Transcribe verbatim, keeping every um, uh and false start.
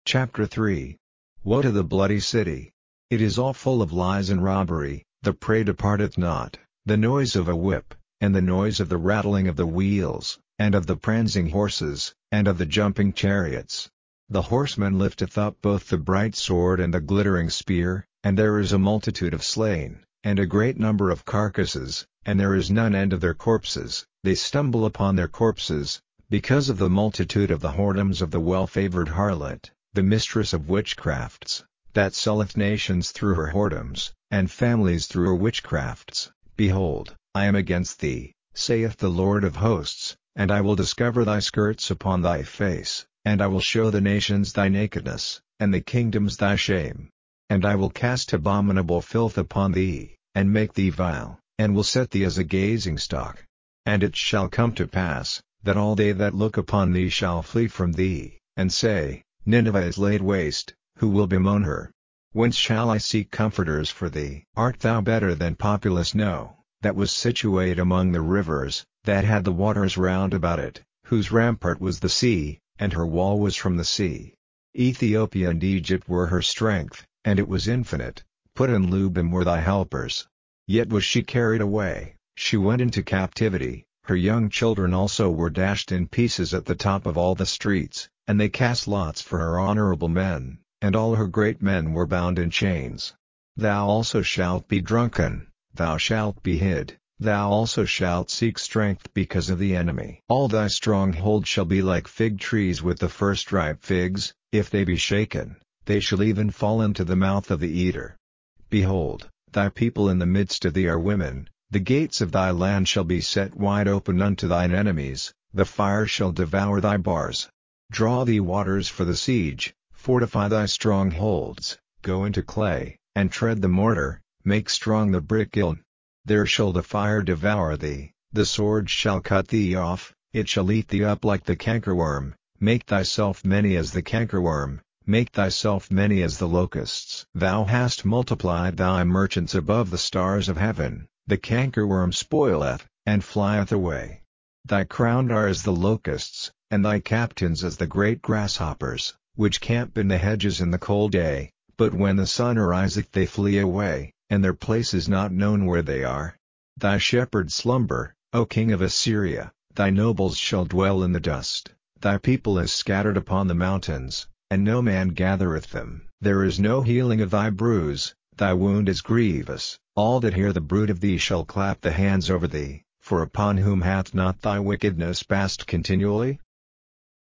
Chapter three. Woe to the bloody city! It is all full of lies and robbery, the prey departeth not, the noise of a whip, and the noise of the rattling of the wheels, and of the prancing horses, and of the jumping chariots. The horseman lifteth up both the bright sword and the glittering spear, and there is a multitude of slain, and a great number of carcasses, and there is none end of their corpses. They stumble upon their corpses, because of the multitude of the whoredoms of the well-favored harlot, the mistress of witchcrafts, that selleth nations through her whoredoms, and families through her witchcrafts. Behold, I am against thee, saith the Lord of hosts, and I will discover thy skirts upon thy face, and I will show the nations thy nakedness, and the kingdoms thy shame. And I will cast abominable filth upon thee, and make thee vile, and will set thee as a gazing stock. And it shall come to pass, that all they that look upon thee shall flee from thee, and say, Nineveh is laid waste, who will bemoan her? Whence shall I seek comforters for thee? Art thou better than Populus? No, that was situate among the rivers, that had the waters round about it, whose rampart was the sea, and her wall was from the sea. Ethiopia and Egypt were her strength, and it was infinite. Put and Lubim were thy helpers. Yet was she carried away, she went into captivity, her young children also were dashed in pieces at the top of all the streets, and they cast lots for her honorable men, and all her great men were bound in chains. Thou also shalt be drunken, thou shalt be hid, thou also shalt seek strength because of the enemy. All thy strongholds shall be like fig trees with the first ripe figs, if they be shaken, they shall even fall into the mouth of the eater. Behold, thy people in the midst of thee are women, the gates of thy land shall be set wide open unto thine enemies, the fire shall devour thy bars. Draw thee waters for the siege, fortify thy strongholds, go into clay, and tread the mortar, make strong the brick kiln. There shall the fire devour thee, the sword shall cut thee off, it shall eat thee up like the cankerworm. Make thyself many as the cankerworm, make thyself many as the locusts. Thou hast multiplied thy merchants above the stars of heaven, the cankerworm spoileth, and flieth away. Thy crowned are as the locusts, and thy captains as the great grasshoppers, which camp in the hedges in the cold day, but when the sun ariseth they flee away, and their place is not known where they are. Thy shepherds slumber, O king of Assyria, thy nobles shall dwell in the dust, thy people is scattered upon the mountains, and no man gathereth them. There is no healing of thy bruise, thy wound is grievous. All that hear the bruit of thee shall clap the hands over thee, for upon whom hath not thy wickedness passed continually?